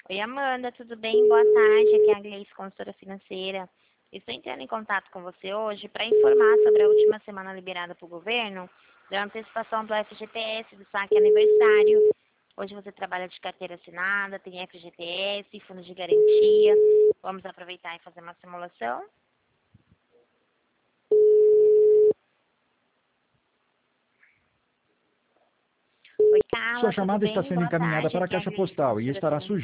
Oi, Amanda, tudo bem? Boa tarde. Aqui é a Gleice, consultora financeira. Estou entrando em contato com você hoje para informar sobre a última semana liberada para o governo da antecipação do FGTS, do saque aniversário. Hoje você trabalha de carteira assinada, tem FGTS, fundo de garantia. Vamos aproveitar e fazer uma simulação? Oi, Sua Carla, tudo chamada está bem? sendo Boa encaminhada tarde. para a Aqui é a caixa Gleice, postal e consultora estará financeira. sujeita